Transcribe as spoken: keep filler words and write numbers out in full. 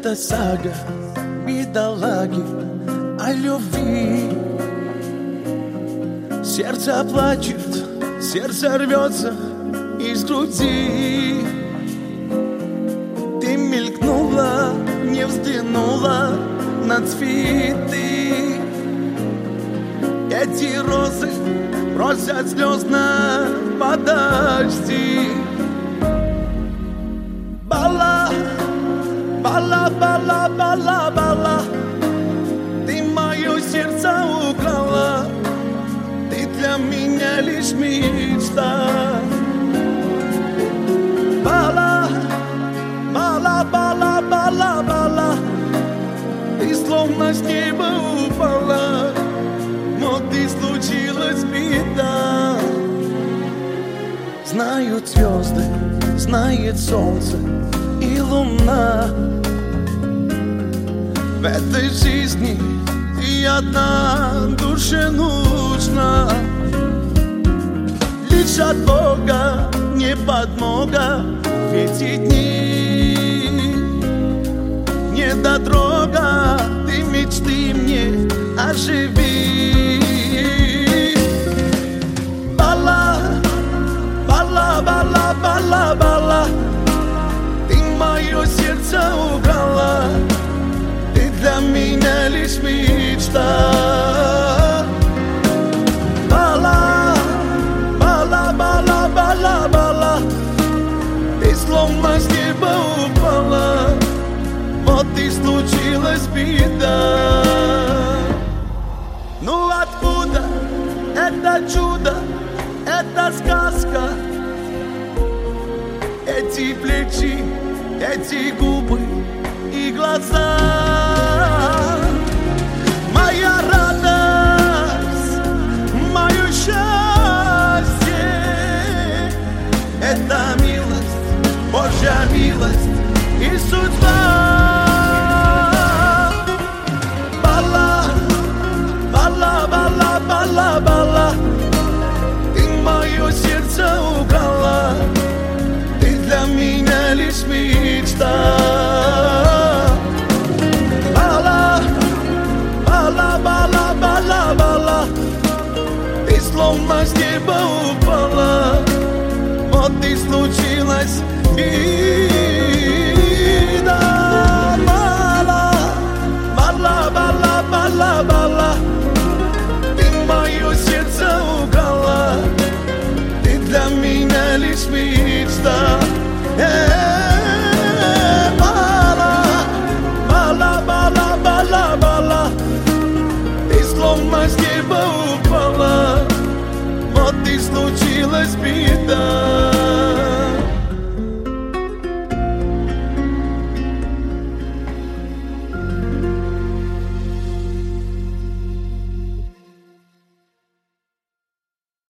Это сага бедолаги о любви. Сердце плачет, сердце рвется из груди. Ты мелькнула, не взглянула на цветы. Эти розы просят слезно, подожди. Бала, бала, бала, бала, бала, ты мое сердце украла. Ты для меня лишь мечта. Бала, бала, бала, бала, бала, ты словно с неба упала. Но ты случилась беда. Знают звезды, знает солнце и луна. В этой жизни ты одна душе нужна. Лишь от Бога не подмога в эти дни. Недотрога, ты мечты мне оживи. Бала, бала, бала, бала, бала, ты мое сердце украла. Ты для меня лишь мечта. Бала, бала, бала, бала, бала, ты словно с неба упала. Вот и случилась беда. Ну откуда это чудо, эта сказка? Эти плечи, эти губы и глаза. Моя радость, мое счастье, это милость, Божья милость и судьба. Бала, бала, бала, бала, бала, ты мое сердце украла. Ты для меня лишь мечта. Бала, бала, бала, бала, бала, ты словно с неба упала. Вот и случилась беда. Бала, бала, бала, бала, бала, ты мое сердце украла. Ты для меня лишь мечта. Бала, бала, бала, бала, бала, ты словно с неба упала. Вот и случилась беда.